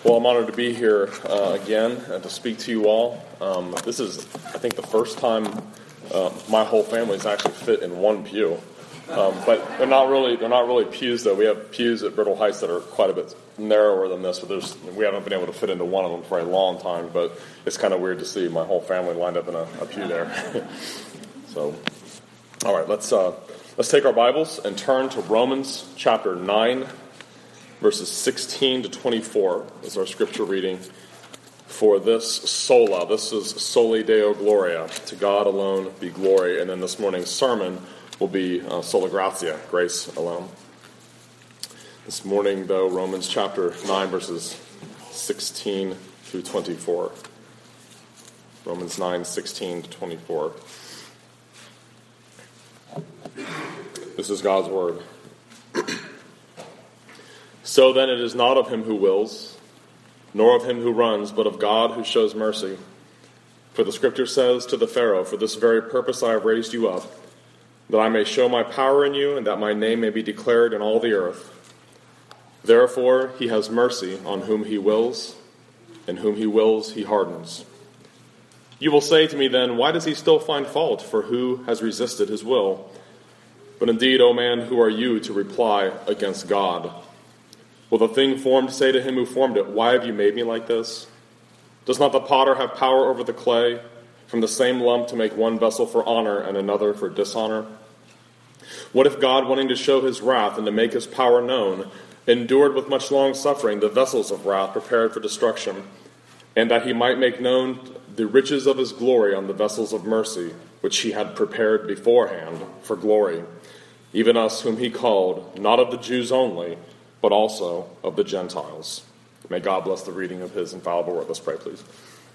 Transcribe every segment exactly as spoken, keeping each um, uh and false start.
Well, I'm honored to be here uh, again and to speak to you all. Um, this is, I think, the first time uh, my whole family's actually fit in one pew. Um, but they're not really they're not really pews, though. We have pews at Brittle Heights that are quite a bit narrower than this, but there's we haven't been able to fit into one of them for a long time. But it's kind of weird to see my whole family lined up in a, a pew there. So, all right, let's uh, let's take our Bibles and turn to Romans chapter nine. Verses sixteen to twenty-four is our scripture reading for this sola. This is Soli Deo Gloria. To God alone be glory. And then this morning's sermon will be uh, Sola Gratia, grace alone. This morning, though, Romans chapter nine, verses sixteen through twenty-four. Romans nine, sixteen to twenty-four. This is God's word. So then it is not of him who wills, nor of him who runs, but of God who shows mercy. For the scripture says to the Pharaoh, "For this very purpose I have raised you up, that I may show my power in you, and that my name may be declared in all the earth. Therefore he has mercy on whom he wills, and whom he wills he hardens." You will say to me then, "Why does he still find fault? For who has resisted his will?" But indeed, O man, who are you to reply against God? Will the thing formed say to him who formed it, "Why have you made me like this?" Does not the potter have power over the clay, from the same lump to make one vessel for honor and another for dishonor? What if God, wanting to show his wrath and to make his power known, endured with much long suffering the vessels of wrath prepared for destruction, and that he might make known the riches of his glory on the vessels of mercy, which he had prepared beforehand for glory, even us whom he called, not of the Jews only, but also of the Gentiles. May God bless the reading of his infallible word. Let's pray, please.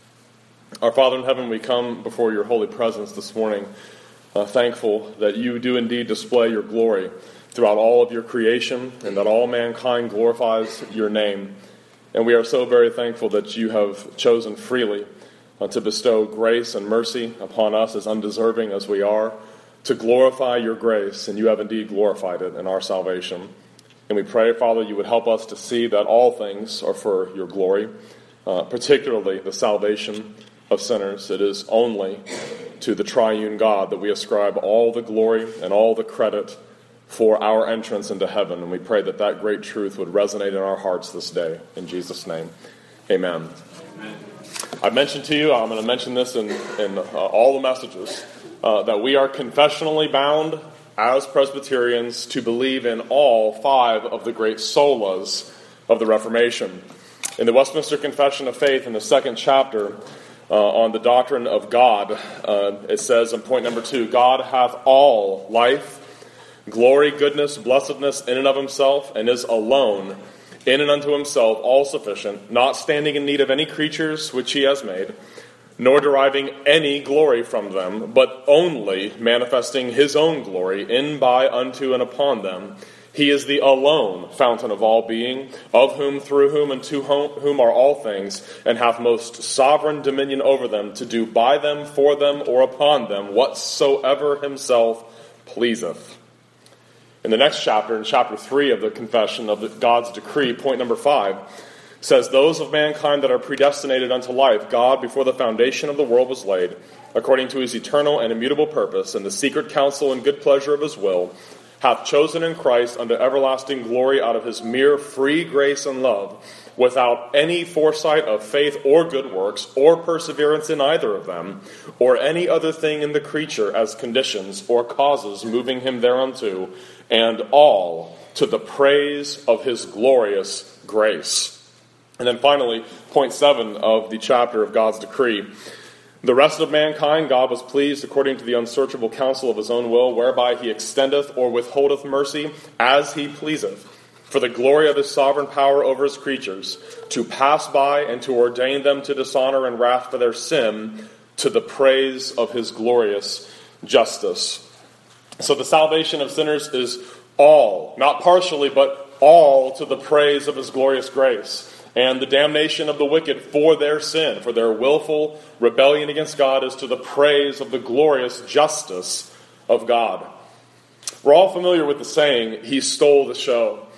Our Father in heaven, we come before your holy presence this morning, uh, thankful that you do indeed display your glory throughout all of your creation, and that all mankind glorifies your name. And we are so very thankful that you have chosen freely uh, to bestow grace and mercy upon us, as undeserving as we are, to glorify your grace, and you have indeed glorified it in our salvation. And we pray, Father, you would help us to see that all things are for your glory, uh, particularly the salvation of sinners. It is only to the triune God that we ascribe all the glory and all the credit for our entrance into heaven. And we pray that that great truth would resonate in our hearts this day. In Jesus' name, amen. Amen. I mentioned to you, I'm going to mention this in, in uh, all the messages, uh, that we are confessionally bound as Presbyterians to believe in all five of the great solas of the Reformation. In the Westminster Confession of Faith, in the second chapter, uh, on the doctrine of God, uh, it says in point number two, God hath all life, glory, goodness, blessedness in and of himself, and is alone, in and unto himself, all sufficient, not standing in need of any creatures which he has made, nor deriving any glory from them, but only manifesting his own glory in, by, unto, and upon them. He is the alone fountain of all being, of whom, through whom, and to whom are all things, and hath most sovereign dominion over them, to do by them, for them, or upon them, whatsoever himself pleaseth. In the next chapter, in chapter three of the Confession of God's Decree, point number five, says, "Those of mankind that are predestinated unto life, God, before the foundation of the world was laid, according to his eternal and immutable purpose, and the secret counsel and good pleasure of his will, hath chosen in Christ unto everlasting glory out of his mere free grace and love, without any foresight of faith or good works, or perseverance in either of them, or any other thing in the creature as conditions or causes moving him thereunto, and all to the praise of his glorious grace." And then finally, point seven of the chapter of God's decree. "The rest of mankind God was pleased according to the unsearchable counsel of his own will, whereby he extendeth or withholdeth mercy as he pleaseth, for the glory of his sovereign power over his creatures, to pass by and to ordain them to dishonor and wrath for their sin, to the praise of his glorious justice." So the salvation of sinners is all, not partially, but all to the praise of his glorious grace. And the damnation of the wicked for their sin, for their willful rebellion against God, is to the praise of the glorious justice of God. We're all familiar with the saying, "He stole the show."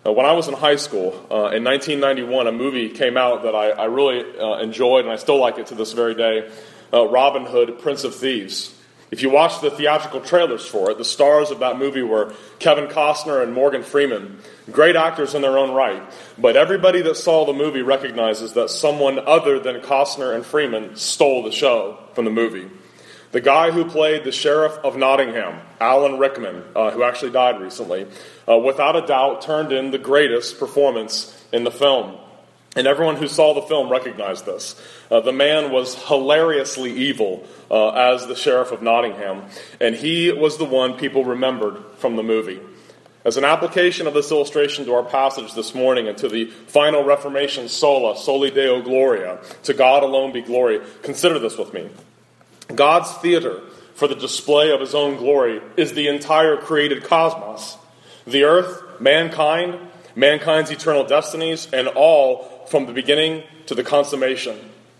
Uh, when I was in high school, uh, in nineteen ninety-one, a movie came out that I, I really uh, enjoyed, and I still like it to this very day, uh, Robin Hood, Prince of Thieves. If you watch the theatrical trailers for it, the stars of that movie were Kevin Costner and Morgan Freeman. Great actors in their own right. But everybody that saw the movie recognizes that someone other than Costner and Freeman stole the show from the movie. The guy who played the Sheriff of Nottingham, Alan Rickman, uh, who actually died recently, uh, without a doubt turned in the greatest performance in the film. And everyone who saw the film recognized this. Uh, the man was hilariously evil uh, as the Sheriff of Nottingham, and he was the one people remembered from the movie. As an application of this illustration to our passage this morning and to the final Reformation sola, soli Deo gloria, to God alone be glory, consider this with me. God's theater for the display of his own glory is the entire created cosmos. The earth, mankind, mankind's eternal destinies, and all from the beginning to the consummation.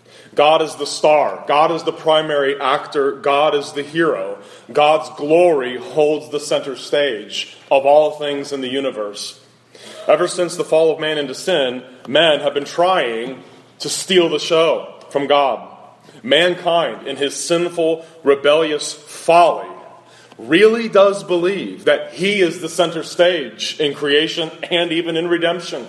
God is the star. God is the primary actor. God is the hero. God's glory holds the center stage of all things in the universe. Ever since the fall of man into sin, men have been trying to steal the show from God. Mankind, in his sinful, rebellious folly, really does believe that he is the center stage in creation and even in redemption.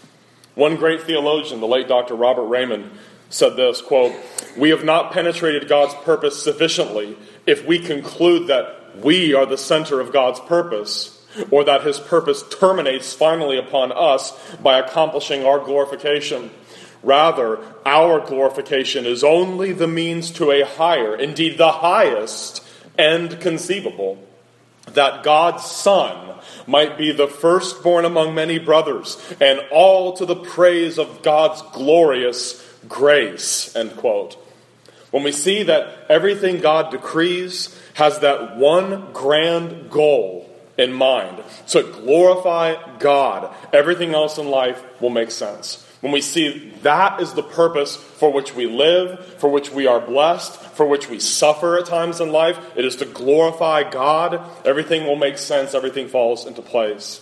One great theologian, the late Doctor Robert Raymond, said this, quote, "We have not penetrated God's purpose sufficiently if we conclude that we are the center of God's purpose, or that his purpose terminates finally upon us by accomplishing our glorification. Rather, our glorification is only the means to a higher, indeed the highest end conceivable, that God's Son might be the firstborn among many brothers, and all to the praise of God's glorious grace," end quote. When we see that everything God decrees has that one grand goal in mind, to glorify God, everything else in life will make sense. When we see that is the purpose for which we live, for which we are blessed, for which we suffer at times in life, it is to glorify God, everything will make sense, everything falls into place.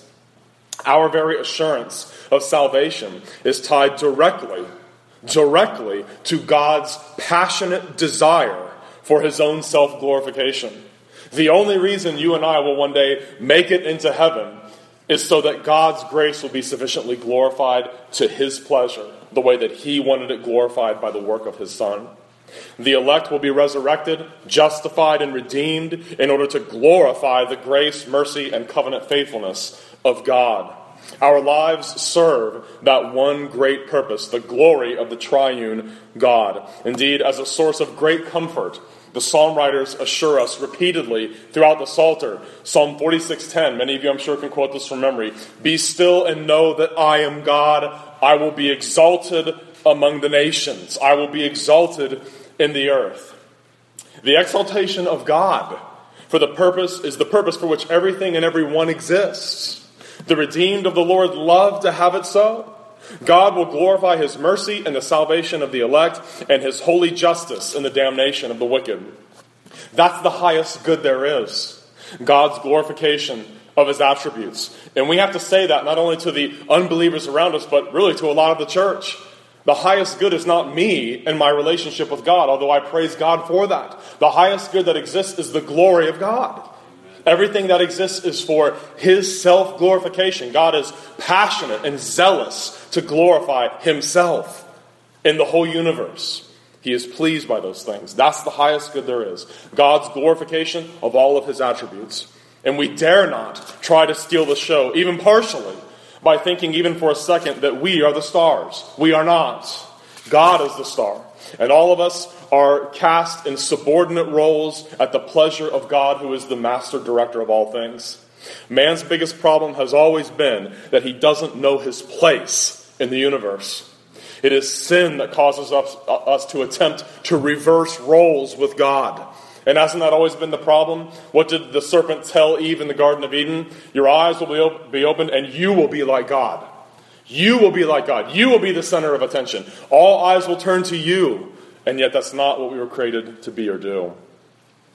Our very assurance of salvation is tied directly, directly to God's passionate desire for his own self-glorification. The only reason you and I will one day make it into heaven is so that God's grace will be sufficiently glorified to his pleasure, the way that he wanted it glorified by the work of his Son. The elect will be resurrected, justified, and redeemed in order to glorify the grace, mercy, and covenant faithfulness of God. Our lives serve that one great purpose, the glory of the triune God. Indeed, as a source of great comfort, the psalm writers assure us repeatedly throughout the Psalter. Psalm forty-six ten, many of you I'm sure can quote this from memory. "Be still and know that I am God. I will be exalted among the nations. I will be exalted in the earth." The exaltation of God for the purpose is the purpose for which everything and everyone exists. The redeemed of the Lord love to have it so. God will glorify his mercy and the salvation of the elect, and his holy justice in the damnation of the wicked. That's the highest good there is. God's glorification of his attributes. And we have to say that not only to the unbelievers around us, but really to a lot of the church. The highest good is not me and my relationship with God, although I praise God for that. The highest good that exists is the glory of God. Everything that exists is for his self-glorification. God is passionate and zealous to glorify himself in the whole universe. He is pleased by those things. That's the highest good there is. God's glorification of all of his attributes. And we dare not try to steal the show, even partially, by thinking even for a second that we are the stars. We are not. God is the star. And all of us are cast in subordinate roles at the pleasure of God, who is the master director of all things. Man's biggest problem has always been that he doesn't know his place in the universe. It is sin that causes us, us to attempt to reverse roles with God. And hasn't that always been the problem? What did the serpent tell Eve in the Garden of Eden? Your eyes will be, op- be opened and you will be like God. You will be like God. You will be the center of attention. All eyes will turn to you. And yet that's not what we were created to be or do.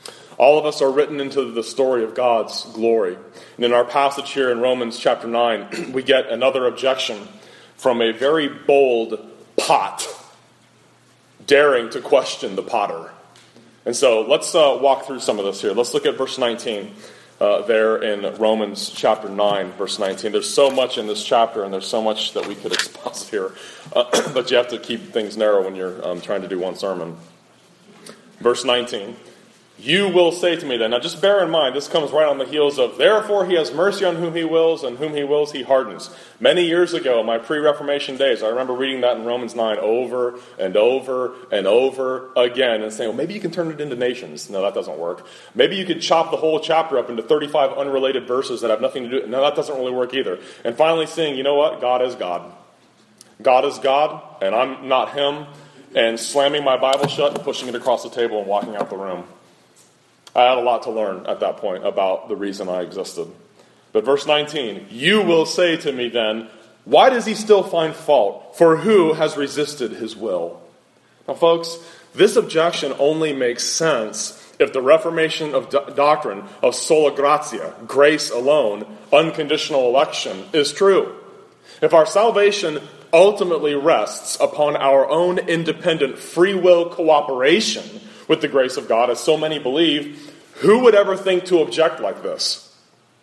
All of us are written into the story of God's glory. And in our passage here in Romans chapter nine, we get another objection from a very bold pot, daring to question the potter. And so let's uh, walk through some of this here. Let's look at verse nineteen uh, there in Romans chapter nine, verse nineteen. There's so much in this chapter, and there's so much that we could exposit here. Uh, but you have to keep things narrow when you're um, trying to do one sermon. Verse nineteen. You will say to me then, now just bear in mind, this comes right on the heels of, therefore he has mercy on whom he wills, and whom he wills he hardens. Many years ago, in my pre-Reformation days, I remember reading that in Romans nine over and over and over again, and saying, well, maybe you can turn it into nations. No, that doesn't work. Maybe you could chop the whole chapter up into thirty-five unrelated verses that have nothing to do. No, that doesn't really work either. And finally saying, you know what? God is God. God is God, and I'm not him, and slamming my Bible shut and pushing it across the table and walking out the room. I had a lot to learn at that point about the reason I existed. But verse nineteen, you will say to me then, why does he still find fault? For who has resisted his will? Now, folks, this objection only makes sense if the reformation of do- doctrine of sola gratia, grace alone, unconditional election, is true. If our salvation ultimately rests upon our own independent free will cooperation with the grace of God, as so many believe, who would ever think to object like this?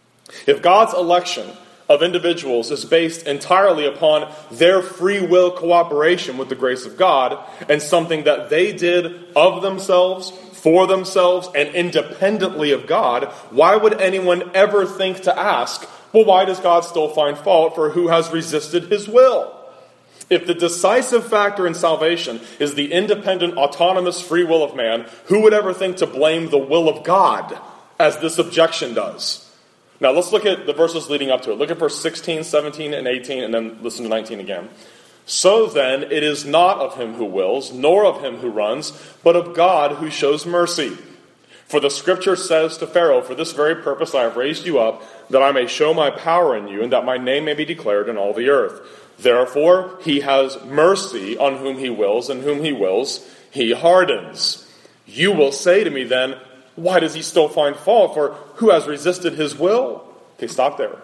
If God's election of individuals is based entirely upon their free will cooperation with the grace of God, and something that they did of themselves, for themselves, and independently of God, why would anyone ever think to ask, well, why does God still find fault for who has resisted his will? If the decisive factor in salvation is the independent, autonomous free will of man, who would ever think to blame the will of God, as this objection does? Now let's look at the verses leading up to it. Look at verse sixteen, seventeen, and eighteen, and then listen to nineteen again. So then, it is not of him who wills, nor of him who runs, but of God who shows mercy. For the scripture says to Pharaoh, for this very purpose I have raised you up, that I may show my power in you, and that my name may be declared in all the earth. Therefore, he has mercy on whom he wills, and whom he wills, he hardens. You will say to me then, why does he still find fault? For who has resisted his will? Okay, stop there.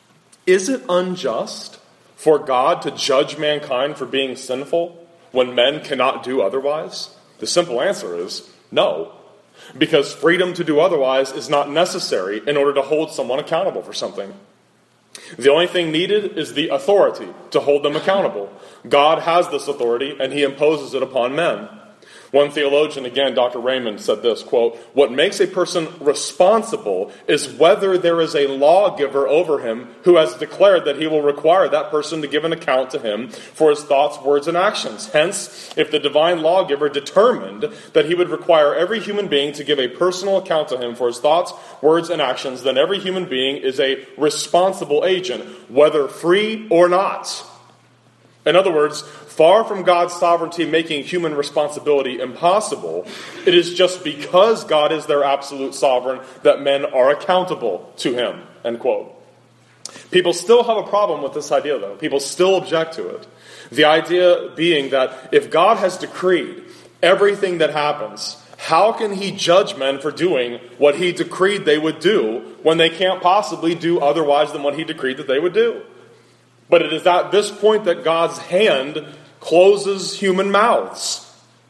Is it unjust for God to judge mankind for being sinful when men cannot do otherwise? The simple answer is no. Because freedom to do otherwise is not necessary in order to hold someone accountable for something. The only thing needed is the authority to hold them accountable. God has this authority, and he imposes it upon men. One theologian, again, Doctor Raymond, said this, quote, what makes a person responsible is whether there is a lawgiver over him who has declared that he will require that person to give an account to him for his thoughts, words, and actions. Hence, if the divine lawgiver determined that he would require every human being to give a personal account to him for his thoughts, words, and actions, then every human being is a responsible agent, whether free or not. In other words, far from God's sovereignty making human responsibility impossible, it is just because God is their absolute sovereign that men are accountable to him, end quote. People still have a problem with this idea, though. People still object to it. The idea being that if God has decreed everything that happens, how can he judge men for doing what he decreed they would do when they can't possibly do otherwise than what he decreed that they would do? But it is at this point that God's hand closes human mouths.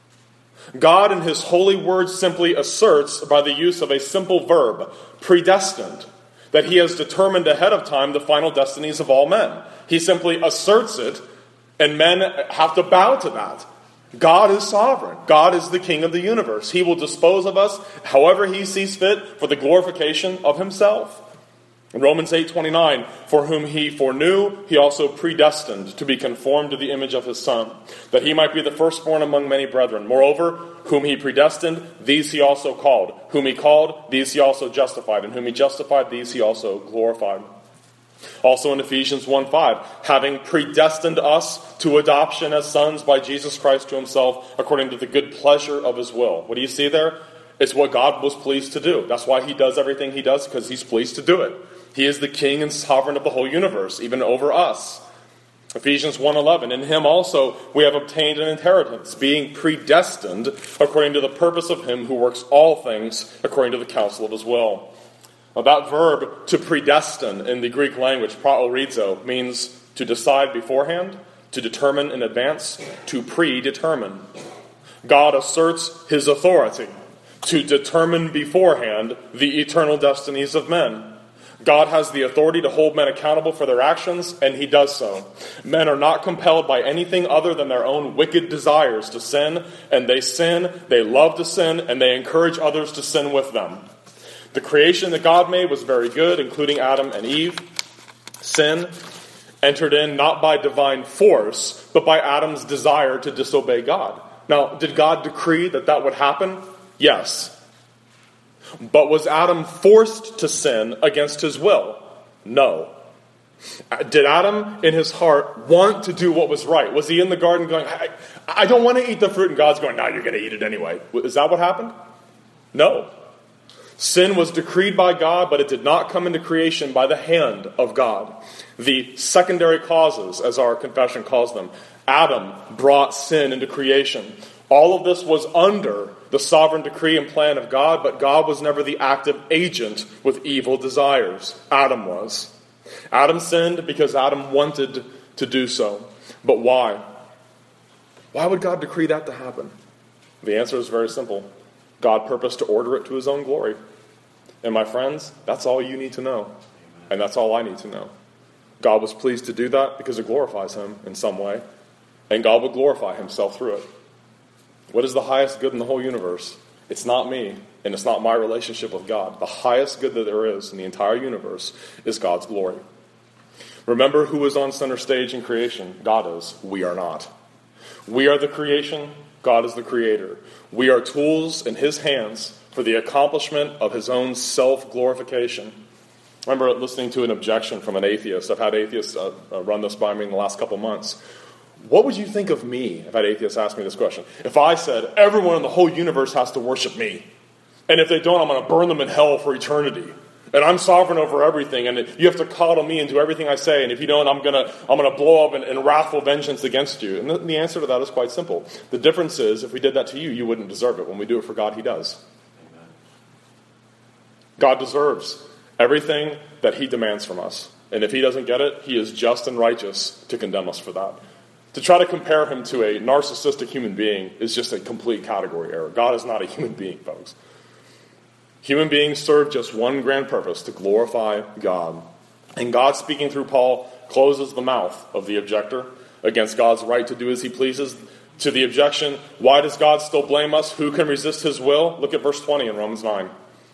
God in his holy word simply asserts by the use of a simple verb, predestined, that he has determined ahead of time the final destinies of all men. He simply asserts it, and men have to bow to that. God is sovereign. God is the king of the universe. He will dispose of us however he sees fit for the glorification of himself. In Romans eight twenty-nine, for whom he foreknew, he also predestined to be conformed to the image of his Son, that he might be the firstborn among many brethren. Moreover, whom he predestined, these he also called. Whom he called, these he also justified. And whom he justified, these he also glorified. Also in Ephesians one five, having predestined us to adoption as sons by Jesus Christ to himself, according to the good pleasure of his will. What do you see there? It's what God was pleased to do. That's why he does everything he does, because he's pleased to do it. He is the king and sovereign of the whole universe, even over us. Ephesians one eleven, in him also we have obtained an inheritance, being predestined according to the purpose of him who works all things according to the counsel of his will. Now, that verb, to predestine, in the Greek language, praorizo, means to decide beforehand, to determine in advance, to predetermine. God asserts his authority to determine beforehand the eternal destinies of men. God has the authority to hold men accountable for their actions, and he does so. Men are not compelled by anything other than their own wicked desires to sin, and they sin, they love to sin, and they encourage others to sin with them. The creation that God made was very good, including Adam and Eve. Sin entered in not by divine force, but by Adam's desire to disobey God. Now, did God decree that that would happen? Yes. But was Adam forced to sin against his will? No. Did Adam, in his heart, want to do what was right? Was he in the garden going, I, I don't want to eat the fruit, and God's going, no, you're going to eat it anyway. Is that what happened? No. Sin was decreed by God, but it did not come into creation by the hand of God. The secondary causes, as our confession calls them, Adam brought sin into creation. All of this was under the sovereign decree and plan of God, but God was never the active agent with evil desires. Adam was. Adam sinned because Adam wanted to do so. But why? Why would God decree that to happen? The answer is very simple. God purposed to order it to his own glory. And my friends, that's all you need to know. And that's all I need to know. God was pleased to do that because it glorifies him in some way. And God will glorify himself through it. What is the highest good in the whole universe? It's not me, and it's not my relationship with God. The highest good that there is in the entire universe is God's glory. Remember who is on center stage in creation? God is. We are not. We are the creation. God is the creator. We are tools in his hands for the accomplishment of his own self-glorification. I remember listening to an objection from an atheist. I've had atheists uh, uh, run this by me in the last couple months. What would you think of me if an atheist asked me this question? If I said, everyone in the whole universe has to worship me, and if they don't, I'm going to burn them in hell for eternity, and I'm sovereign over everything, and you have to coddle me and do everything I say, and if you don't, I'm going to I'm going to blow up in, in wrathful vengeance against you. And the, the answer to that is quite simple. The difference is, if we did that to you, you wouldn't deserve it. When we do it for God, he does. Amen. God deserves everything that he demands from us. And if he doesn't get it, he is just and righteous to condemn us for that. To try to compare him to a narcissistic human being is just a complete category error. God is not a human being, folks. Human beings serve just one grand purpose, to glorify God. And God, speaking through Paul, closes the mouth of the objector against God's right to do as he pleases. To the objection, why does God still blame us? Who can resist his will? Look at verse twenty in Romans nine.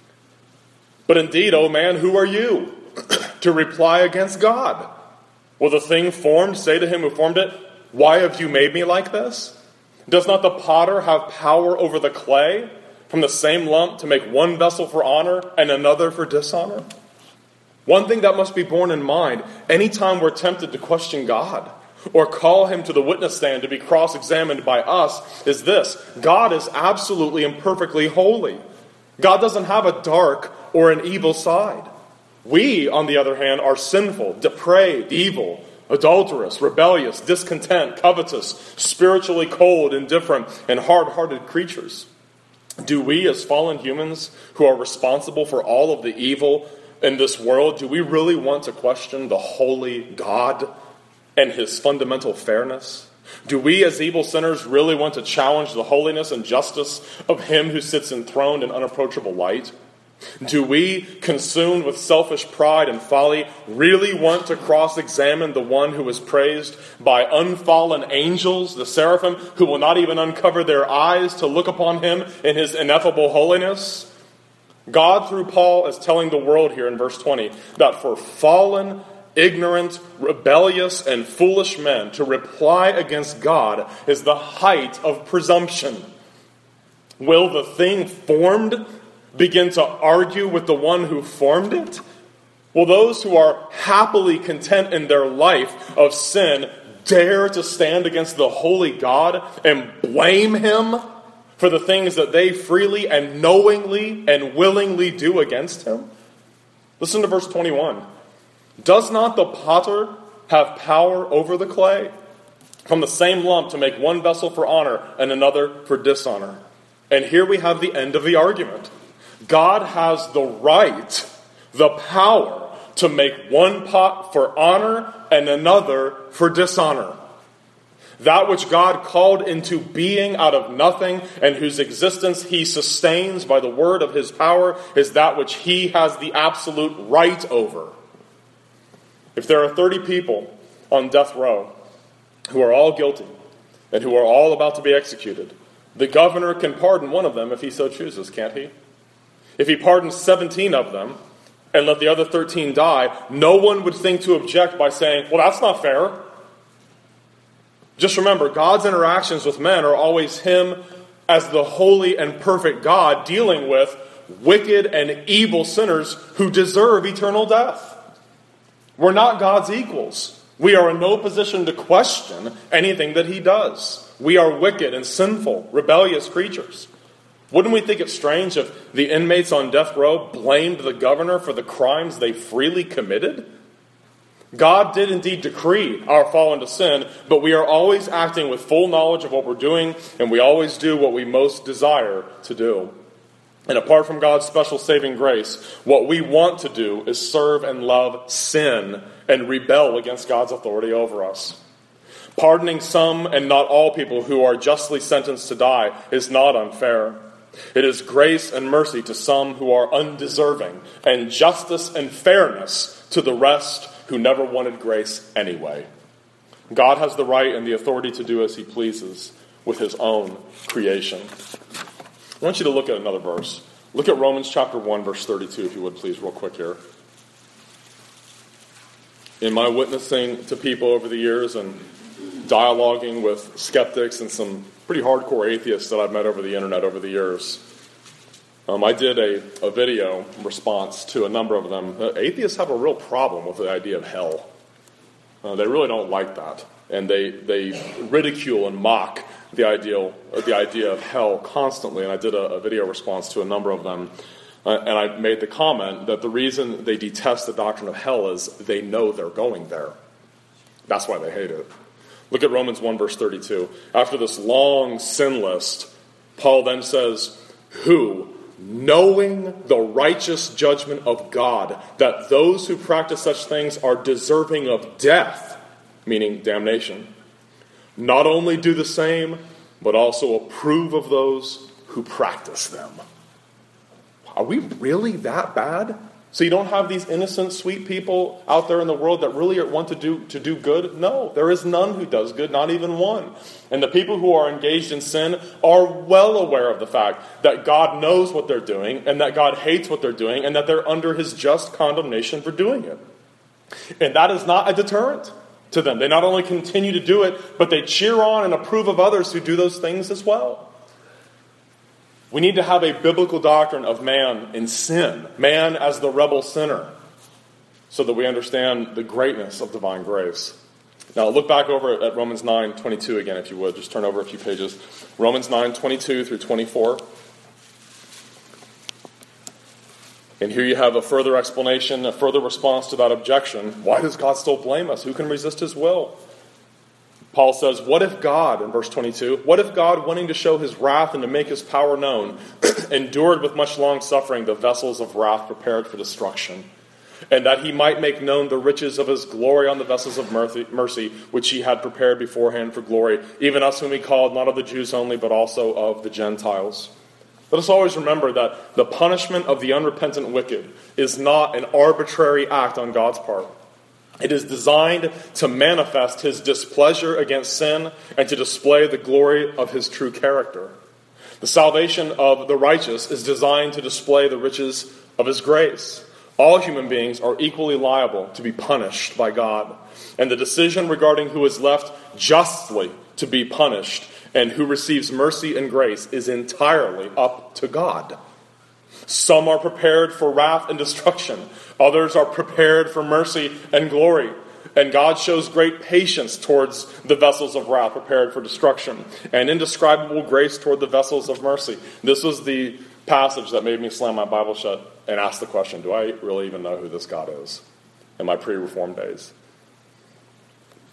But indeed, O man, who are you to reply against God? Will the thing formed say to him who formed it, why have you made me like this? Does not the potter have power over the clay from the same lump to make one vessel for honor and another for dishonor? One thing that must be borne in mind anytime we're tempted to question God or call him to the witness stand to be cross-examined by us is this: God is absolutely and perfectly holy. God doesn't have a dark or an evil side. We, on the other hand, are sinful, depraved, evil, adulterous, rebellious, discontent, covetous, spiritually cold, indifferent, and hard-hearted creatures. Do we, as fallen humans who are responsible for all of the evil in this world, do we really want to question the holy God and his fundamental fairness? Do we, as evil sinners, really want to challenge the holiness and justice of him who sits enthroned in unapproachable light? Do we, consumed with selfish pride and folly, really want to cross-examine the one who is praised by unfallen angels, the seraphim, who will not even uncover their eyes to look upon him in his ineffable holiness? God, through Paul, is telling the world here in verse twenty that for fallen, ignorant, rebellious, and foolish men to reply against God is the height of presumption. Will the thing formed begin to argue with the one who formed it? Will those who are happily content in their life of sin dare to stand against the holy God and blame him for the things that they freely and knowingly and willingly do against him? Listen to verse twenty-one. Does not the potter have power over the clay? From the same lump to make one vessel for honor and another for dishonor. And here we have the end of the argument. God has the right, the power, to make one pot for honor and another for dishonor. That which God called into being out of nothing and whose existence he sustains by the word of his power is that which he has the absolute right over. If there are thirty people on death row who are all guilty and who are all about to be executed, the governor can pardon one of them if he so chooses, can't he? If he pardons seventeen of them and let the other thirteen die, no one would think to object by saying, well, that's not fair. Just remember, God's interactions with men are always him as the holy and perfect God dealing with wicked and evil sinners who deserve eternal death. We're not God's equals. We are in no position to question anything that he does. We are wicked and sinful, rebellious creatures. Wouldn't we think it strange if the inmates on death row blamed the governor for the crimes they freely committed? God did indeed decree our fall into sin, but we are always acting with full knowledge of what we're doing, and we always do what we most desire to do. And apart from God's special saving grace, what we want to do is serve and love sin and rebel against God's authority over us. Pardoning some and not all people who are justly sentenced to die is not unfair. It is grace and mercy to some who are undeserving, and justice and fairness to the rest who never wanted grace anyway. God has the right and the authority to do as he pleases with his own creation. I want you to look at another verse. Look at Romans chapter one, verse thirty-two, if you would please, real quick here. In my witnessing to people over the years and dialoguing with skeptics and some pretty hardcore atheists that I've met over the internet over the years, Um, I did a, a video response to a number of them. Uh, atheists have a real problem with the idea of hell. Uh, they really don't like that. And they, they ridicule and mock the, ideal, uh, the idea of hell constantly. And I did a, a video response to a number of them. Uh, and I made the comment that the reason they detest the doctrine of hell is they know they're going there. That's why they hate it. Look at Romans one, verse thirty-two. After this long sin list, Paul then says, who, knowing the righteous judgment of God, that those who practice such things are deserving of death, meaning damnation, not only do the same, but also approve of those who practice them. Are we really that bad? So you don't have these innocent, sweet people out there in the world that really want to do to do good? No, there is none who does good, not even one. And the people who are engaged in sin are well aware of the fact that God knows what they're doing, and that God hates what they're doing, and that they're under his just condemnation for doing it. And that is not a deterrent to them. They not only continue to do it, but they cheer on and approve of others who do those things as well. We need to have a biblical doctrine of man in sin, man as the rebel sinner, so that we understand the greatness of divine grace. Now look back over at Romans nine twenty-two again, if you would. Just turn over a few pages. Romans nine twenty-two through twenty-four. And here you have a further explanation, a further response to that objection. Why does God still blame us? Who can resist his will? Paul says, what if God, in verse twenty-two, what if God, wanting to show his wrath and to make his power known, endured with much long suffering the vessels of wrath prepared for destruction, and that he might make known the riches of his glory on the vessels of mercy, which he had prepared beforehand for glory, even us whom he called, not of the Jews only, but also of the Gentiles. Let us always remember that the punishment of the unrepentant wicked is not an arbitrary act on God's part. It is designed to manifest his displeasure against sin and to display the glory of his true character. The salvation of the righteous is designed to display the riches of his grace. All human beings are equally liable to be punished by God. And the decision regarding who is left justly to be punished and who receives mercy and grace is entirely up to God. Some are prepared for wrath and destruction. Others are prepared for mercy and glory. And God shows great patience towards the vessels of wrath prepared for destruction, and indescribable grace toward the vessels of mercy. This was the passage that made me slam my Bible shut and ask the question, do I really even know who this God is in my pre-Reformed days?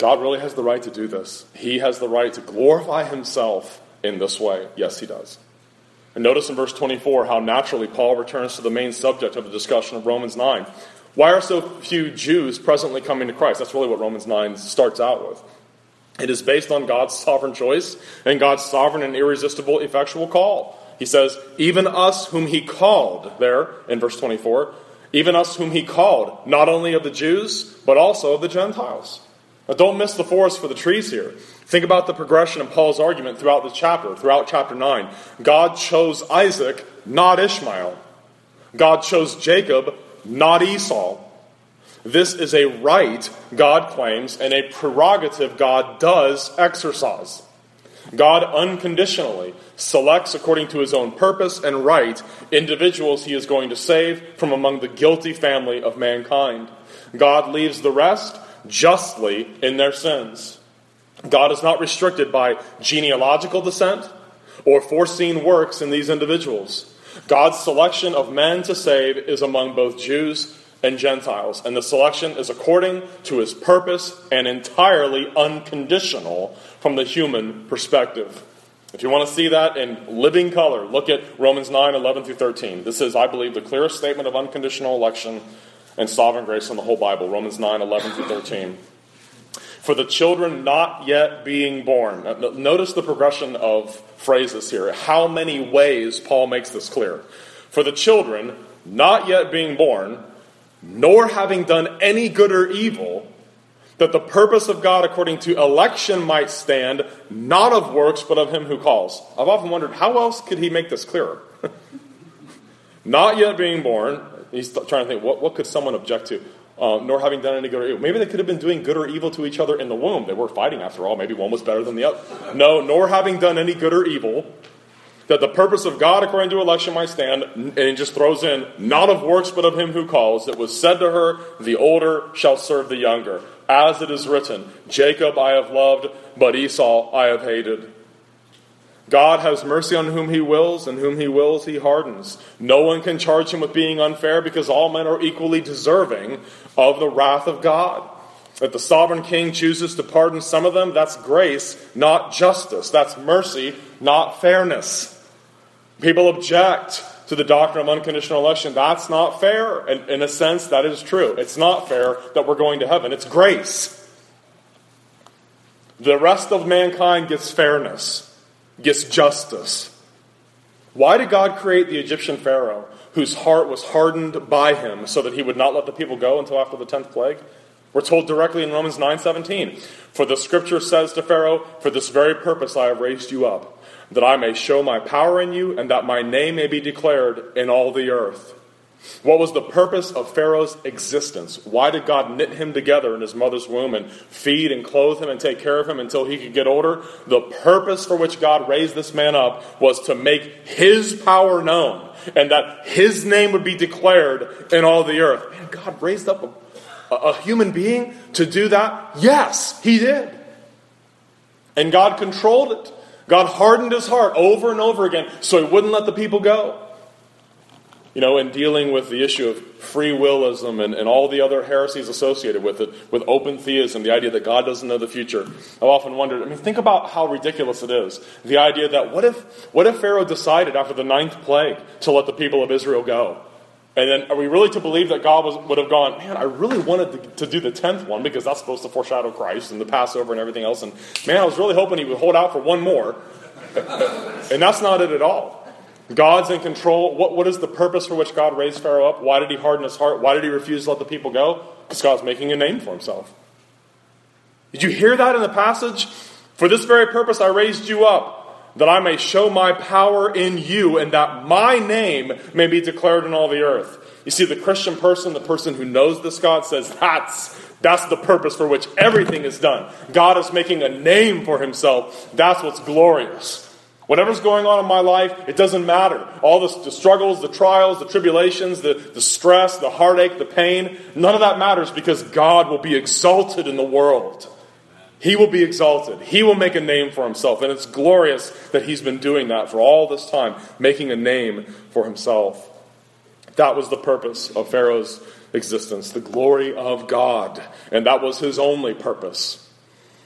God really has the right to do this. He has the right to glorify himself in this way. Yes, he does. And notice in verse twenty-four how naturally Paul returns to the main subject of the discussion of Romans nine. Why are so few Jews presently coming to Christ? That's really what Romans nine starts out with. It is based on God's sovereign choice and God's sovereign and irresistible effectual call. He says, even us whom he called, there in verse twenty-four, even us whom he called, not only of the Jews, but also of the Gentiles. Now don't miss the forest for the trees here. Think about the progression of Paul's argument throughout the chapter, throughout chapter nine. God chose Isaac, not Ishmael. God chose Jacob, not Esau. This is a right God claims and a prerogative God does exercise. God unconditionally selects according to his own purpose and right individuals he is going to save from among the guilty family of mankind. God leaves the rest justly in their sins. God is not restricted by genealogical descent or foreseen works in these individuals. God's selection of men to save is among both Jews and Gentiles, and the selection is according to his purpose and entirely unconditional from the human perspective. If you want to see that in living color, look at Romans nine, eleven through thirteen. This is, I believe, the clearest statement of unconditional election and sovereign grace in the whole Bible. Romans nine, eleven through thirteen. For the children not yet being born. Notice the progression of phrases here. How many ways Paul makes this clear. For the children not yet being born, nor having done any good or evil, that the purpose of God according to election might stand, not of works, but of him who calls. I've often wondered, how else could he make this clearer? Not yet being born, he's trying to think, what, what could someone object to? Uh, nor having done any good or evil. Maybe they could have been doing good or evil to each other in the womb. They were fighting after all. Maybe one was better than the other. No, nor having done any good or evil, that the purpose of God according to election might stand, and it just throws in, not of works but of him who calls. It was said to her, the older shall serve the younger. As it is written, Jacob I have loved, but Esau I have hated. God has mercy on whom he wills, and whom he wills he hardens. No one can charge him with being unfair, because all men are equally deserving of the wrath of God. If the sovereign king chooses to pardon some of them, that's grace, not justice. That's mercy, not fairness. People object to the doctrine of unconditional election. That's not fair. And in a sense, that is true. It's not fair that we're going to heaven. It's grace. The rest of mankind gets fairness, gets justice. Why did God create the Egyptian Pharaoh, whose heart was hardened by him, so that he would not let the people go until after the tenth plague? We're told directly in Romans nine seventeen, for the scripture says to Pharaoh, for this very purpose I have raised you up, that I may show my power in you, and that my name may be declared in all the earth. What was the purpose of Pharaoh's existence? Why did God knit him together in his mother's womb and feed and clothe him and take care of him until he could get older? The purpose for which God raised this man up was to make his power known, and that his name would be declared in all the earth. Man, God raised up a, a human being to do that? Yes, he did. And God controlled it. God hardened his heart over and over again so he wouldn't let the people go. You know, in dealing with the issue of free willism and, and all the other heresies associated with it, with open theism, the idea that God doesn't know the future, I've often wondered, I mean, think about how ridiculous it is. The idea that what if what if Pharaoh decided after the ninth plague to let the people of Israel go? And then are we really to believe that God was, would have gone, man, I really wanted to, to do the tenth one because that's supposed to foreshadow Christ and the Passover and everything else. And man, I was really hoping he would hold out for one more. And that's not it at all. God's in control. What, what is the purpose for which God raised Pharaoh up? Why did he harden his heart? Why did he refuse to let the people go? Because God's making a name for himself. Did you hear that in the passage? For this very purpose I raised you up, that I may show my power in you, and that my name may be declared in all the earth. You see, the Christian person, the person who knows this God, says that's, that's the purpose for which everything is done. God is making a name for himself. That's what's glorious. Whatever's going on in my life, it doesn't matter. All the, the struggles, the trials, the tribulations, the, the stress, the heartache, the pain, none of that matters because God will be exalted in the world. He will be exalted. He will make a name for himself. And it's glorious that he's been doing that for all this time, making a name for himself. That was the purpose of Pharaoh's existence, the glory of God. And that was his only purpose.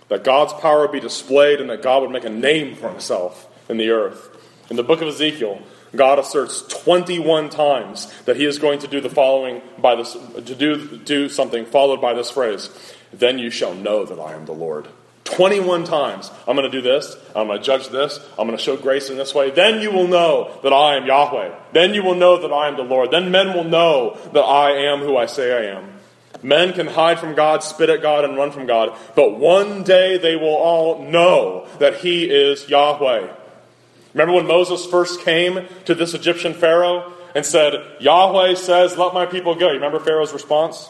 that God's power would be displayed, and that God would make a name for himself in the earth. In the book of Ezekiel, God asserts twenty-one times that he is going to do the following by this, to do, do something followed by this phrase, "Then you shall know that I am the Lord." twenty-one times. I'm going to do this. I'm going to judge this. I'm going to show grace in this way. Then you will know that I am Yahweh. Then you will know that I am the Lord. Then men will know that I am who I say I am. Men can hide from God, spit at God, and run from God. But one day they will all know that he is Yahweh. Remember when Moses first came to this Egyptian Pharaoh and said, "Yahweh says, let my people go." You remember Pharaoh's response?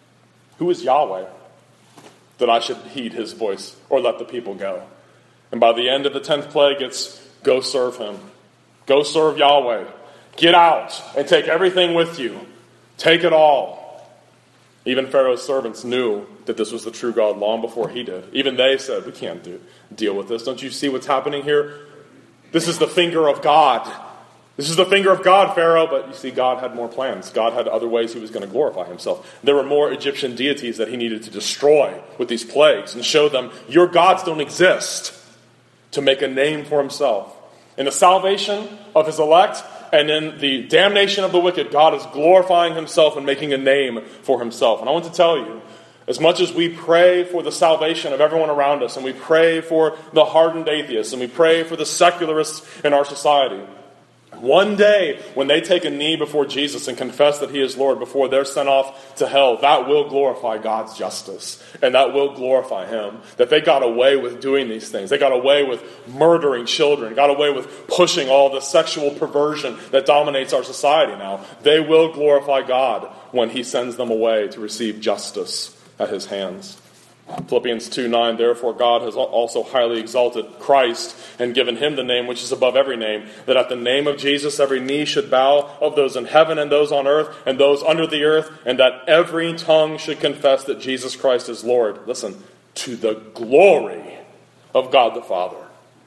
"Who is Yahweh that I should heed his voice or let the people go?" And by the end of the tenth plague, it's, "Go serve him. Go serve Yahweh. Get out and take everything with you. Take it all." Even Pharaoh's servants knew that this was the true God long before he did. Even they said, "We can't do, deal with this. Don't you see what's happening here? This is the finger of God. This is the finger of God, Pharaoh." But you see, God had more plans. God had other ways he was going to glorify himself. There were more Egyptian deities that he needed to destroy with these plagues and show them, your gods don't exist, to make a name for himself. In the salvation of his elect and in the damnation of the wicked, God is glorifying himself and making a name for himself. And I want to tell you, as much as we pray for the salvation of everyone around us, and we pray for the hardened atheists, and we pray for the secularists in our society, one day when they take a knee before Jesus and confess that he is Lord before they're sent off to hell, that will glorify God's justice, and that will glorify him. That they got away with doing these things. They got away with murdering children, got away with pushing all the sexual perversion that dominates our society now. They will glorify God when he sends them away to receive justice at his hands. Philippians two nine, "Therefore God has also highly exalted Christ and given him the name which is above every name, that at the name of Jesus every knee should bow, of those in heaven and those on earth and those under the earth, and that every tongue should confess that Jesus Christ is Lord." Listen, to the glory of God the Father.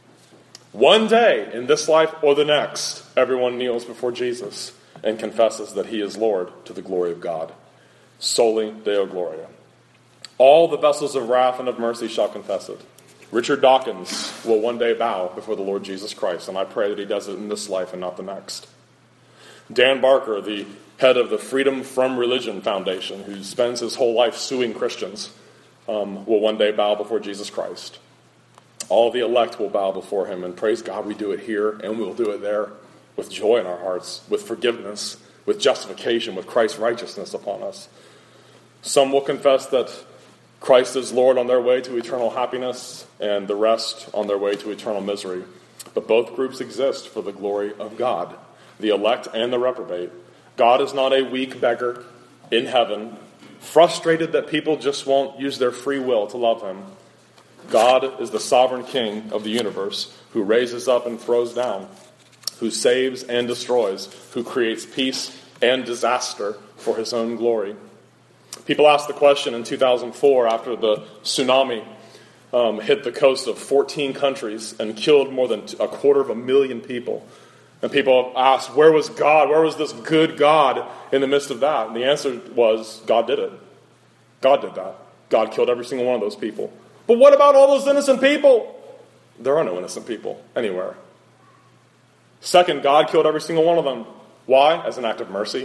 One day, in this life or the next, everyone kneels before Jesus and confesses that he is Lord, to the glory of God. Soli Deo Gloria. All the vessels of wrath and of mercy shall confess it. Richard Dawkins will one day bow before the Lord Jesus Christ, and I pray that he does it in this life and not the next. Dan Barker, the head of the Freedom from Religion Foundation, who spends his whole life suing Christians, um, will one day bow before Jesus Christ. All the elect will bow before him, and praise God we do it here, and we will do it there with joy in our hearts, with forgiveness, with justification, with Christ's righteousness upon us. Some will confess that Christ is Lord on their way to eternal happiness, and the rest on their way to eternal misery. But both groups exist for the glory of God, the elect and the reprobate. God is not a weak beggar in heaven, frustrated that people just won't use their free will to love him. God is the sovereign king of the universe, who raises up and throws down, who saves and destroys, who creates peace and disaster for his own glory. People asked the question in two thousand four, after the tsunami um, hit the coast of fourteen countries and killed more than a quarter of a million people. And people asked, where was God? Where was this good God in the midst of that? And the answer was, God did it. God did that. God killed every single one of those people. But what about all those innocent people? There are no innocent people anywhere. Second, God killed every single one of them. Why? As an act of mercy.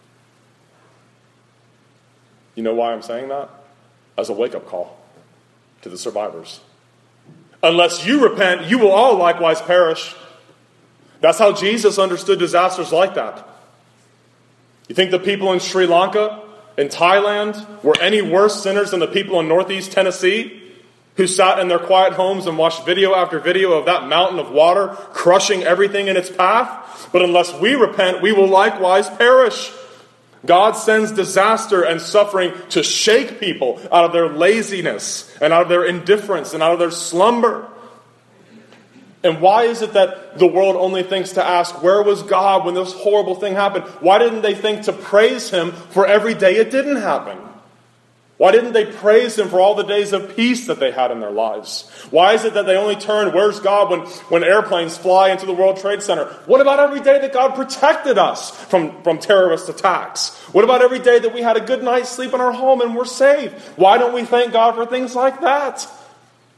You know why I'm saying that? As a wake-up call to the survivors. Unless you repent, you will all likewise perish. That's how Jesus understood disasters like that. You think the people in Sri Lanka, in Thailand, were any worse sinners than the people in northeast Tennessee, who sat in their quiet homes and watched video after video of that mountain of water crushing everything in its path? But unless we repent, we will likewise perish. God sends disaster and suffering to shake people out of their laziness and out of their indifference and out of their slumber. And why is it that the world only thinks to ask, where was God when this horrible thing happened? Why didn't they think to praise him for every day it didn't happen? Why didn't they praise him for all the days of peace that they had in their lives? Why is it that they only turn, where's God, when, when airplanes fly into the World Trade Center? What about every day that God protected us from, from terrorist attacks? What about every day that we had a good night's sleep in our home and we're safe? Why don't we thank God for things like that?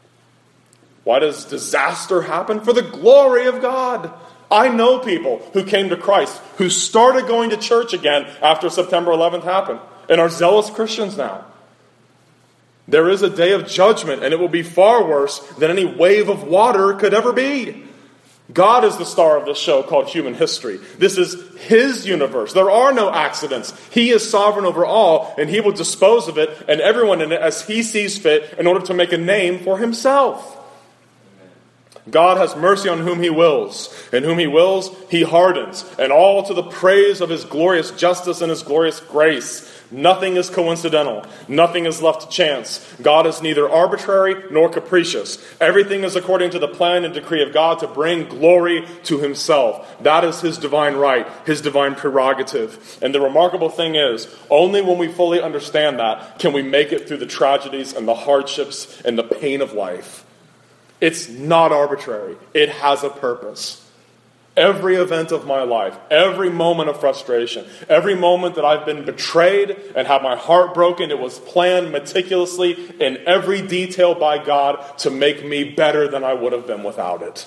Why does disaster happen? For the glory of God. I know people who came to Christ, who started going to church again after September eleventh happened, and are zealous Christians now. There is a day of judgment, and it will be far worse than any wave of water could ever be. God is the star of this show called human history. This is His universe. There are no accidents. He is sovereign over all, and He will dispose of it and everyone in it as He sees fit in order to make a name for Himself. God has mercy on whom He wills, and whom He wills, He hardens, and all to the praise of His glorious justice and His glorious grace. Nothing is coincidental. Nothing is left to chance. God is neither arbitrary nor capricious. Everything is according to the plan and decree of God to bring glory to Himself. That is His divine right, His divine prerogative. And the remarkable thing is, only when we fully understand that can we make it through the tragedies and the hardships and the pain of life. It's not arbitrary. It has a purpose. Every event of my life, every moment of frustration, every moment that I've been betrayed and had my heart broken, it was planned meticulously in every detail by God to make me better than I would have been without it.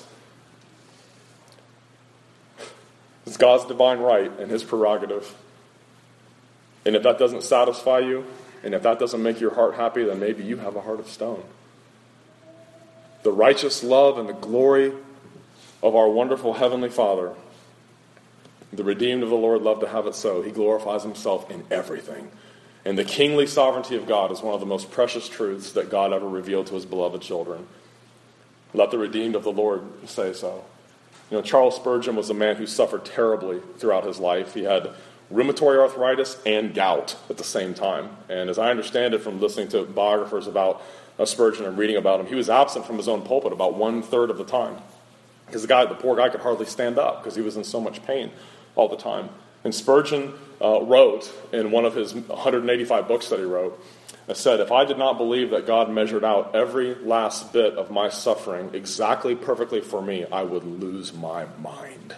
It's God's divine right and His prerogative. And if that doesn't satisfy you, and if that doesn't make your heart happy, then maybe you have a heart of stone. The righteous love and the glory of our wonderful Heavenly Father, the redeemed of the Lord love to have it so. He glorifies Himself in everything. And the kingly sovereignty of God is one of the most precious truths that God ever revealed to His beloved children. Let the redeemed of the Lord say so. You know, Charles Spurgeon was a man who suffered terribly throughout his life. He had rheumatoid arthritis and gout at the same time. And as I understand it from listening to biographers about uh, Spurgeon and reading about him, he was absent from his own pulpit about one-third of the time. Because the guy, the poor guy could hardly stand up because he was in so much pain all the time. And Spurgeon uh, wrote in one of his one hundred eighty-five books that he wrote, uh, said, if I did not believe that God measured out every last bit of my suffering exactly perfectly for me, I would lose my mind.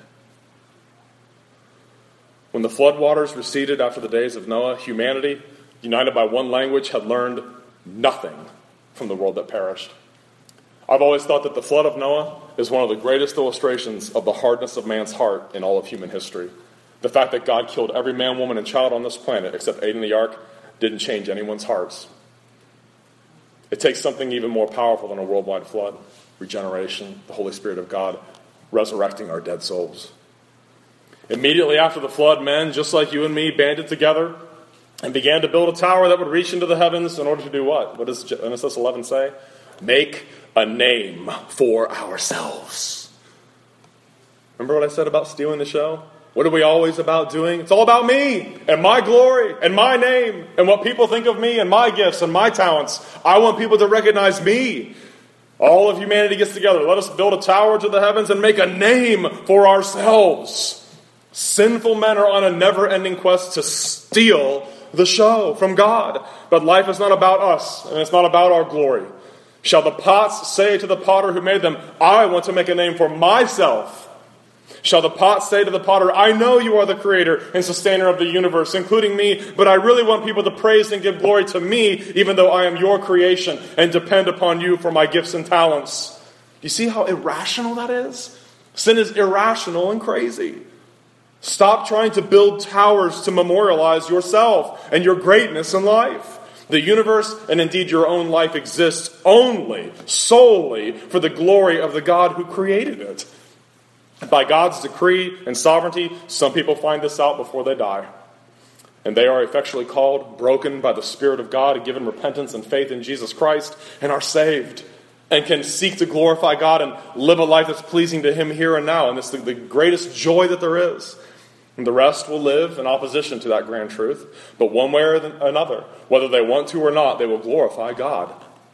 When the floodwaters receded after the days of Noah, humanity, united by one language, had learned nothing from the world that perished. I've always thought that the flood of Noah is one of the greatest illustrations of the hardness of man's heart in all of human history. The fact that God killed every man, woman, and child on this planet except eight in the ark didn't change anyone's hearts. It takes something even more powerful than a worldwide flood, regeneration, the Holy Spirit of God resurrecting our dead souls. Immediately after the flood, men, just like you and me, banded together and began to build a tower that would reach into the heavens in order to do what? What does Genesis eleven say? Make a name for ourselves. Remember what I said about stealing the show? What are we always about doing? It's all about me and my glory and my name and what people think of me and my gifts and my talents. I want people to recognize me. All of humanity gets together. Let us build a tower to the heavens and make a name for ourselves. Sinful men are on a never-ending quest to steal the show from God. But life is not about us, and it's not about our glory. Shall the pots say to the potter who made them, I want to make a name for myself? Shall the pots say to the potter, I know you are the creator and sustainer of the universe, including me, but I really want people to praise and give glory to me, even though I am your creation and depend upon you for my gifts and talents. You see how irrational that is? Sin is irrational and crazy. Stop trying to build towers to memorialize yourself and your greatness in life. The universe, and indeed your own life, exists only, solely, for the glory of the God who created it. By God's decree and sovereignty, some people find this out before they die. And they are effectually called, broken by the Spirit of God, and given repentance and faith in Jesus Christ, and are saved, and can seek to glorify God and live a life that's pleasing to Him here and now. And it's the, the greatest joy that there is. And the rest will live in opposition to that grand truth. But one way or another, whether they want to or not, they will glorify God.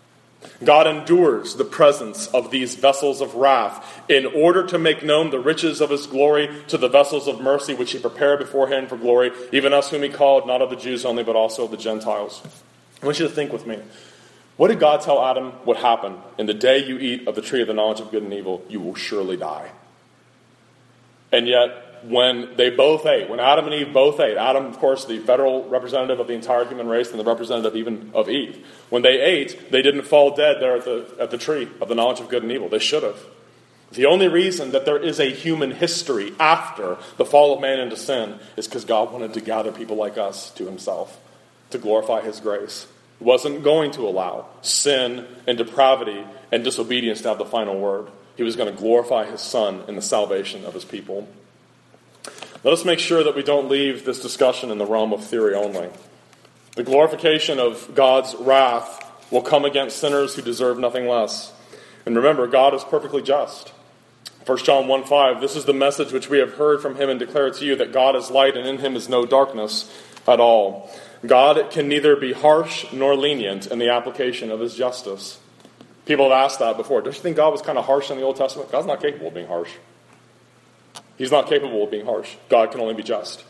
God endures the presence of these vessels of wrath in order to make known the riches of His glory to the vessels of mercy which He prepared beforehand for glory, even us whom He called, not of the Jews only, but also of the Gentiles. I want you to think with me. What did God tell Adam would happen? In the day you eat of the tree of the knowledge of good and evil, you will surely die. And yet, when they both ate, when Adam and Eve both ate, Adam, of course, the federal representative of the entire human race and the representative even of Eve, when they ate, they didn't fall dead there at the, at the tree of the knowledge of good and evil. They should have. The only reason that there is a human history after the fall of man into sin is because God wanted to gather people like us to himself, to glorify his grace. He wasn't going to allow sin and depravity and disobedience to have the final word. He was going to glorify his Son in the salvation of his people. Let us make sure that we don't leave this discussion in the realm of theory only. The glorification of God's wrath will come against sinners who deserve nothing less. And remember, God is perfectly just. First John one five, this is the message which we have heard from him and declare to you, that God is light and in him is no darkness at all. God can neither be harsh nor lenient in the application of his justice. People have asked that before. Don't you think God was kind of harsh in the Old Testament? God's not capable of being harsh. He's not capable of being harsh. God can only be just.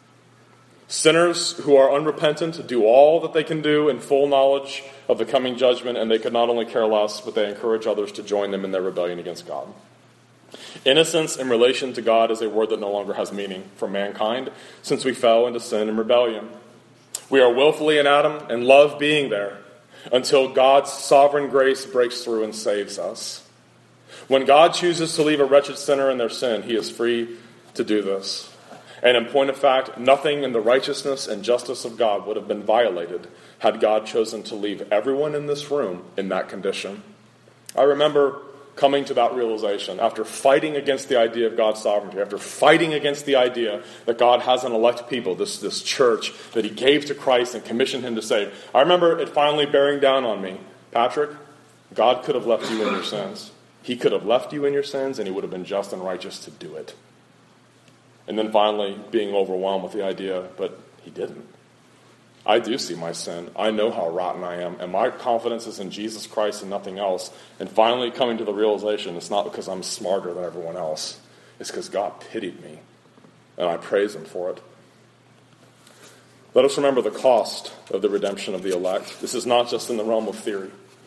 Sinners who are unrepentant do all that they can do in full knowledge of the coming judgment, and they could not only care less, but they encourage others to join them in their rebellion against God. Innocence in relation to God is a word that no longer has meaning for mankind, since we fell into sin and rebellion. We are willfully in Adam and love being there until God's sovereign grace breaks through and saves us. When God chooses to leave a wretched sinner in their sin, he is free to do this. And in point of fact, nothing in the righteousness and justice of God would have been violated had God chosen to leave everyone in this room in that condition. I remember coming to that realization after fighting against the idea of God's sovereignty, after fighting against the idea that God has an elect people, this, this church that he gave to Christ and commissioned him to save. I remember it finally bearing down on me. Patrick, God could have left you in your sins. He could have left you in your sins, and he would have been just and righteous to do it. And then finally being overwhelmed with the idea, but he didn't. I do see my sin. I know how rotten I am. And my confidence is in Jesus Christ and nothing else. And finally coming to the realization, it's not because I'm smarter than everyone else. It's because God pitied me. And I praise him for it. Let us remember the cost of the redemption of the elect. This is not just in the realm of theory.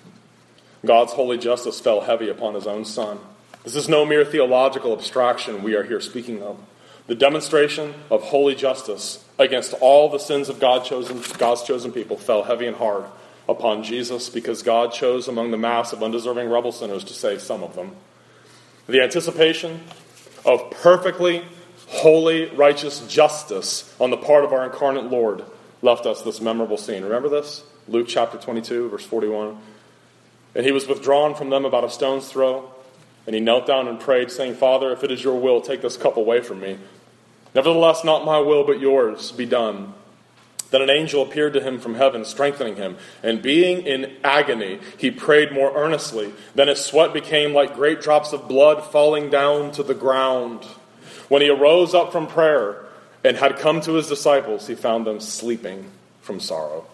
God's holy justice fell heavy upon his own Son. This is no mere theological abstraction we are here speaking of. The demonstration of holy justice against all the sins of God chosen, God's chosen people fell heavy and hard upon Jesus because God chose among the mass of undeserving rebel sinners to save some of them. The anticipation of perfectly holy, righteous justice on the part of our incarnate Lord left us this memorable scene. Remember this? Luke chapter twenty-two, verse forty-one. And he was withdrawn from them about a stone's throw, and he knelt down and prayed, saying, Father, if it is your will, take this cup away from me. Nevertheless, not my will, but yours be done. Then an angel appeared to him from heaven, strengthening him. And being in agony, he prayed more earnestly. Then his sweat became like great drops of blood falling down to the ground. When he arose up from prayer and had come to his disciples, he found them sleeping from sorrow.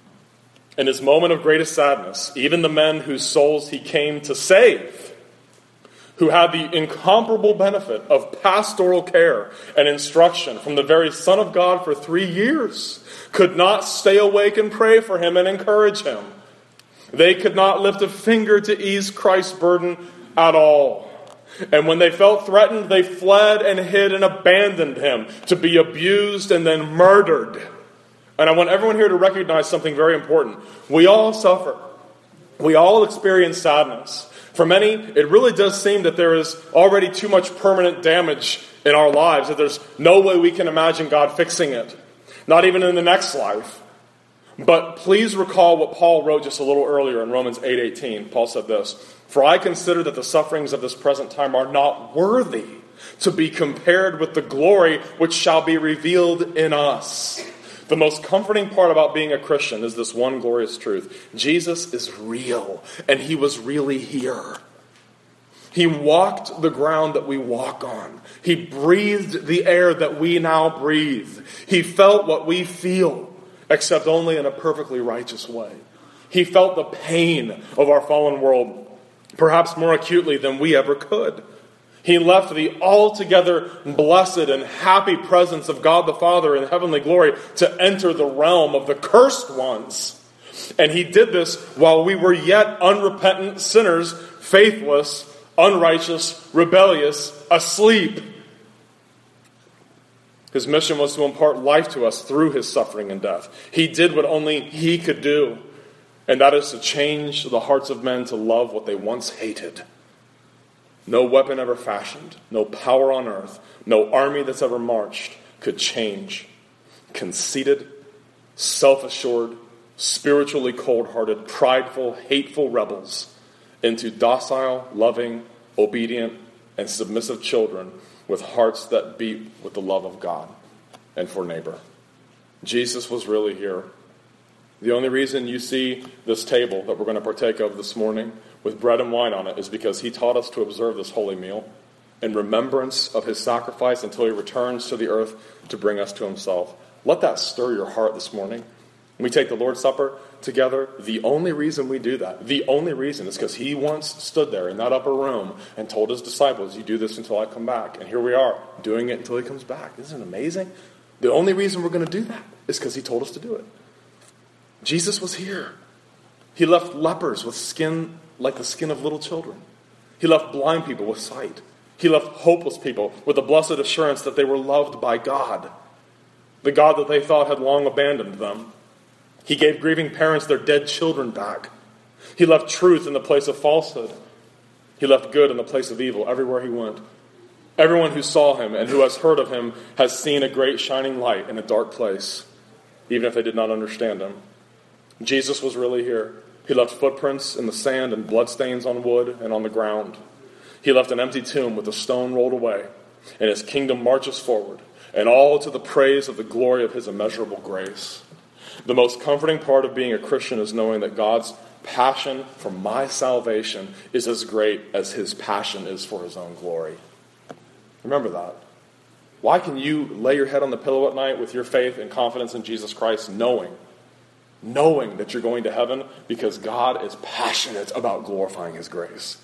In his moment of greatest sadness, even the men whose souls he came to save, who had the incomparable benefit of pastoral care and instruction from the very Son of God for three years, could not stay awake and pray for him and encourage him. They could not lift a finger to ease Christ's burden at all. And when they felt threatened, they fled and hid and abandoned him to be abused and then murdered. And I want everyone here to recognize something very important. We all suffer. We all experience sadness. For many, it really does seem that there is already too much permanent damage in our lives, that there's no way we can imagine God fixing it, not even in the next life. But please recall what Paul wrote just a little earlier in Romans eight eighteen. Paul said this, For I consider that the sufferings of this present time are not worthy to be compared with the glory which shall be revealed in us. The most comforting part about being a Christian is this one glorious truth. Jesus is real, and he was really here. He walked the ground that we walk on. He breathed the air that we now breathe. He felt what we feel, except only in a perfectly righteous way. He felt the pain of our fallen world, perhaps more acutely than we ever could. He left the altogether blessed and happy presence of God the Father in heavenly glory to enter the realm of the cursed ones. And he did this while we were yet unrepentant sinners, faithless, unrighteous, rebellious, asleep. His mission was to impart life to us through his suffering and death. He did what only he could do, and that is to change the hearts of men to love what they once hated. No weapon ever fashioned, no power on earth, no army that's ever marched could change conceited, self-assured, spiritually cold-hearted, prideful, hateful rebels into docile, loving, obedient, and submissive children with hearts that beat with the love of God and for neighbor. Jesus was really here. The only reason you see this table that we're going to partake of this morning with bread and wine on it is because he taught us to observe this holy meal in remembrance of his sacrifice until he returns to the earth to bring us to himself. Let that stir your heart this morning. When we take the Lord's Supper together, the only reason we do that, the only reason is because he once stood there in that upper room and told his disciples, you do this until I come back. And here we are, doing it until he comes back. Isn't it amazing? The only reason we're going to do that is because he told us to do it. Jesus was here. He left lepers with skin like the skin of little children. He left blind people with sight. He left hopeless people with the blessed assurance that they were loved by God, the God that they thought had long abandoned them. He gave grieving parents their dead children back. He left truth in the place of falsehood. He left good in the place of evil everywhere he went. Everyone who saw him and who has heard of him has seen a great shining light in a dark place, even if they did not understand him. Jesus was really here. He left footprints in the sand and bloodstains on wood and on the ground. He left an empty tomb with a stone rolled away, and his kingdom marches forward, and all to the praise of the glory of his immeasurable grace. The most comforting part of being a Christian is knowing that God's passion for my salvation is as great as his passion is for his own glory. Remember that. Why can you lay your head on the pillow at night with your faith and confidence in Jesus Christ, knowing, knowing that you're going to heaven? Because God is passionate about glorifying his grace.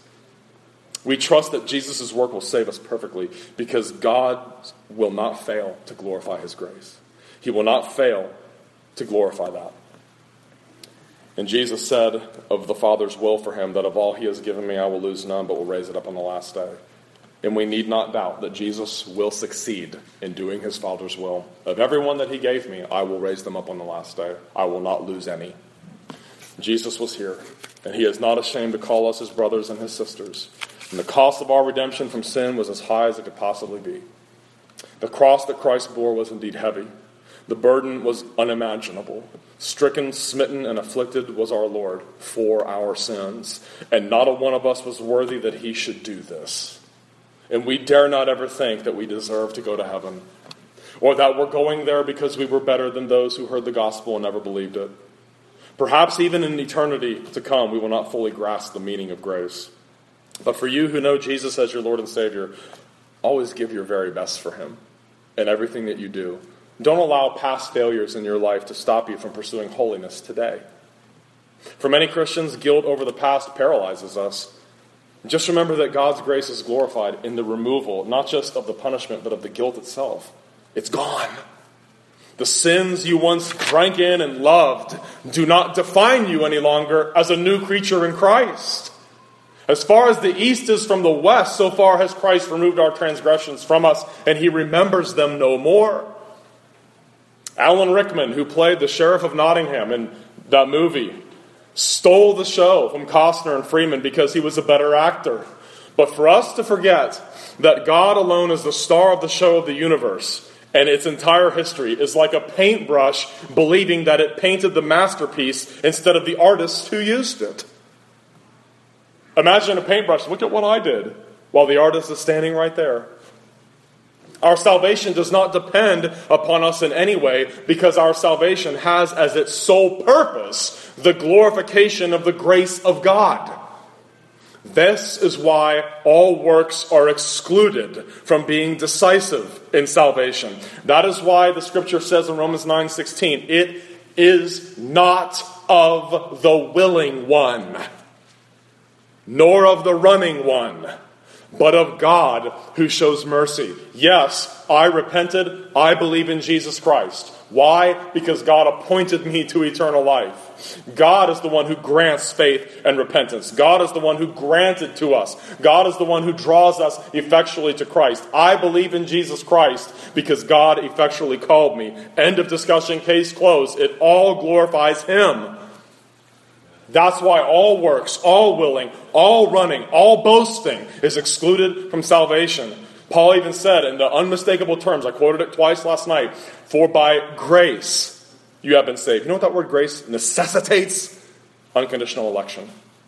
We trust that Jesus' work will save us perfectly because God will not fail to glorify his grace. He will not fail to glorify that. And Jesus said of the Father's will for him that of all he has given me I will lose none but will raise it up on the last day. And we need not doubt that Jesus will succeed in doing his Father's will. Of everyone that he gave me, I will raise them up on the last day. I will not lose any. Jesus was here, and he is not ashamed to call us his brothers and his sisters. And the cost of our redemption from sin was as high as it could possibly be. The cross that Christ bore was indeed heavy. The burden was unimaginable. Stricken, smitten, and afflicted was our Lord for our sins. And not a one of us was worthy that he should do this. And we dare not ever think that we deserve to go to heaven, or that we're going there because we were better than those who heard the gospel and never believed it. Perhaps even in eternity to come, we will not fully grasp the meaning of grace. But for you who know Jesus as your Lord and Savior, always give your very best for him in everything that you do. Don't allow past failures in your life to stop you from pursuing holiness today. For many Christians, guilt over the past paralyzes us. Just remember that God's grace is glorified in the removal, not just of the punishment, but of the guilt itself. It's gone. The sins you once drank in and loved do not define you any longer as a new creature in Christ. As far as the east is from the west, so far has Christ removed our transgressions from us, and he remembers them no more. Alan Rickman, who played the Sheriff of Nottingham in that movie, stole the show from Costner and Freeman because he was a better actor. But for us to forget that God alone is the star of the show of the universe, and its entire history is like a paintbrush believing that it painted the masterpiece instead of the artist who used it. Imagine a paintbrush, look at what I did, while the artist is standing right there. Our salvation does not depend upon us in any way because our salvation has as its sole purpose the glorification of the grace of God. This is why all works are excluded from being decisive in salvation. That is why the scripture says in Romans nine sixteen, it is not of the willing one, nor of the running one, but of God who shows mercy. Yes, I repented. I believe in Jesus Christ. Why? Because God appointed me to eternal life. God is the one who grants faith and repentance. God is the one who granted to us. God is the one who draws us effectually to Christ. I believe in Jesus Christ because God effectually called me. End of discussion, case closed. It all glorifies Him. That's why all works, all willing, all running, all boasting is excluded from salvation. Paul even said in the unmistakable terms, I quoted it twice last night, for by grace you have been saved. You know what that word grace necessitates? Unconditional election.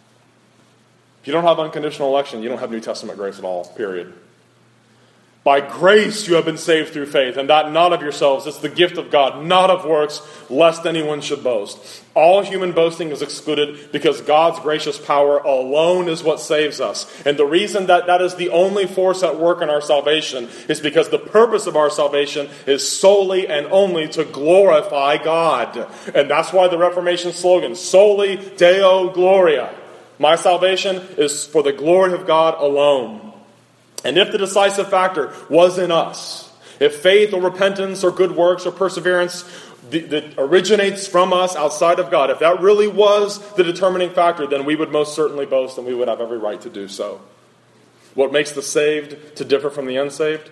If you don't have unconditional election, you don't have New Testament grace at all, period. By grace you have been saved through faith, and that not of yourselves. It's the gift of God, not of works, lest anyone should boast. All human boasting is excluded because God's gracious power alone is what saves us. And the reason that that is the only force at work in our salvation is because the purpose of our salvation is solely and only to glorify God. And that's why the Reformation slogan, Soli Deo Gloria. My salvation is for the glory of God alone. And if the decisive factor was in us, if faith or repentance or good works or perseverance that originates from us outside of God, if that really was the determining factor, then we would most certainly boast and we would have every right to do so. What makes the saved to differ from the unsaved?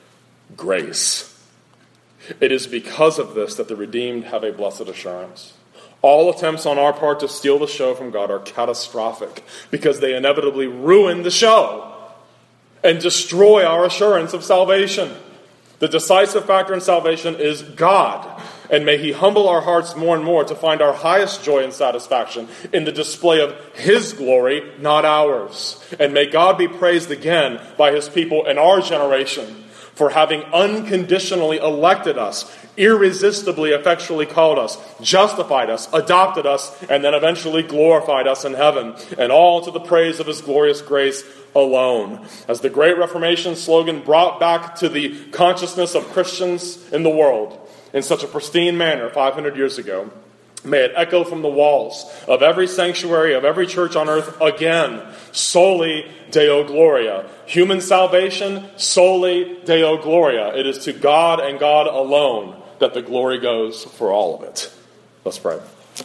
Grace. It is because of this that the redeemed have a blessed assurance. All attempts on our part to steal the show from God are catastrophic because they inevitably ruin the show and destroy our assurance of salvation. The decisive factor in salvation is God. And may He humble our hearts more and more to find our highest joy and satisfaction in the display of His glory, not ours. And may God be praised again by His people in our generation for having unconditionally elected us, irresistibly effectually called us, justified us, adopted us, and then eventually glorified us in heaven. And all to the praise of His glorious grace alone. As the Great Reformation slogan brought back to the consciousness of Christians in the world in such a pristine manner five hundred years ago, may it echo from the walls of every sanctuary, of every church on earth again, Soli Deo Gloria. Human salvation, Soli Deo Gloria. It is to God and God alone that the glory goes for all of it. Let's pray.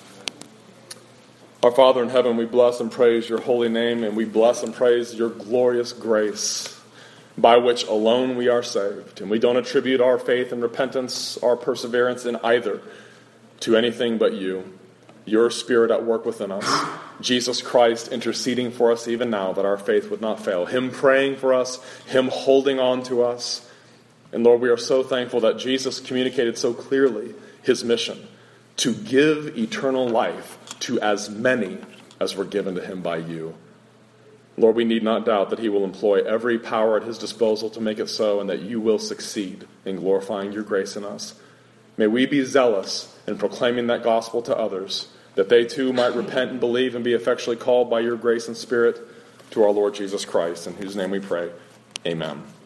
Our Father in heaven, we bless and praise your holy name, and we bless and praise your glorious grace, by which alone we are saved. And we don't attribute our faith and repentance, our perseverance in either, to anything but you, your Spirit at work within us, Jesus Christ interceding for us even now that our faith would not fail, Him praying for us, Him holding on to us. And Lord, we are so thankful that Jesus communicated so clearly His mission to give eternal life to as many as were given to Him by you. Lord, we need not doubt that He will employ every power at His disposal to make it so, and that you will succeed in glorifying your grace in us. May we be zealous in proclaiming that gospel to others, that they too might repent and believe and be effectually called by your grace and Spirit to our Lord Jesus Christ, in whose name we pray. Amen.